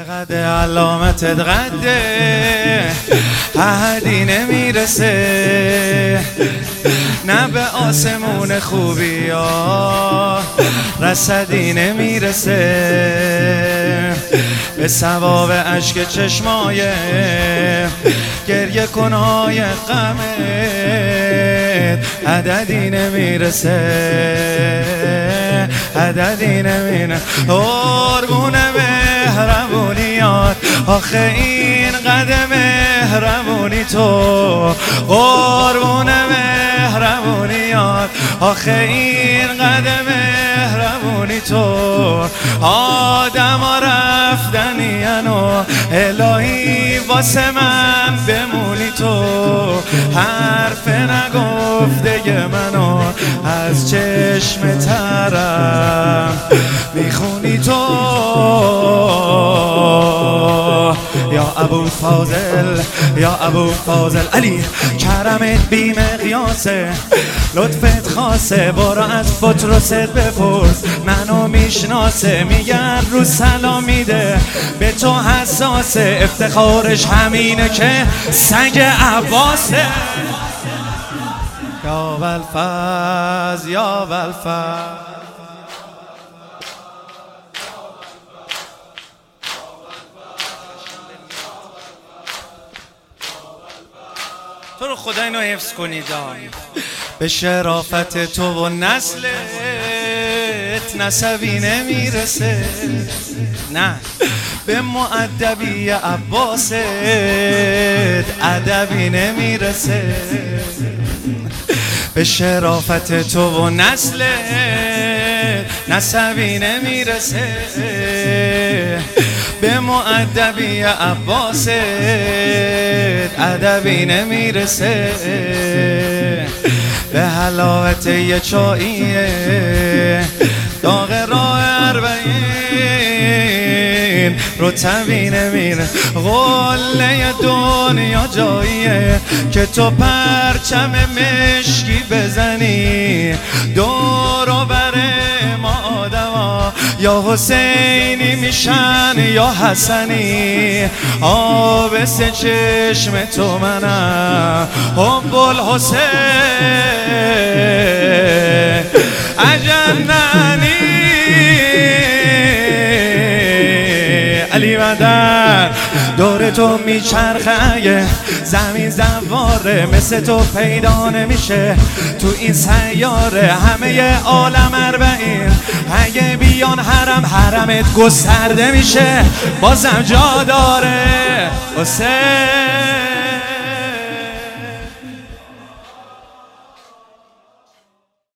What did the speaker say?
چقدر علامتت قده احدی نمیرسه، نه به آسمون خوبی ها رصدی نمیرسه، به ثواب اشک چشمای گریه کنهای غمت عددی نمیرسه، عددی نمیرسه. قربون مهربونیات آخه این قدم مهربونی تو، قربون مهربونیات آخه این قدم مهربونی تو، آدم ها رفتنینو الهی واسه من بمونی تو، حرف نگفته منو از چشم ترم میخونی تو، یا ابو فاضل یا ابو فاضل علی کرمت بی مقیاسه، لطفت خاصه، برو از بطرست بپرس منو میشناسه، میگن رو سلام میده به تو حساسه، افتخارش همینه که سگ عباسه. یا والفز یا والفز تو رو خدا اینو حفظ کنید، به شرافت تو و نسلت نسبی نمیرسه، نه به مؤدبی عباست ادبی نمیرسه، به شرافت تو و نسلت نسبی نمیرسه، به مؤدبی عباست ادبی نمیرسه، به حلاوت یه چاییه داغ راه اربعین رطبی نمیره، قله دنیا جاییه که تو پرچم مشکی بزنی دور و بر ما آدما یا حسینی میشن یا حسنی، آب سه چشم تو منم حب الحسین اجننی علی مدن دور تو میچرخه، زمین زواره مثل تو پیدا نمیشه تو این سیاره، همه عالم اربعین اگه بیان حرم حرمت گسترده میشه، بازم جا داره حسین.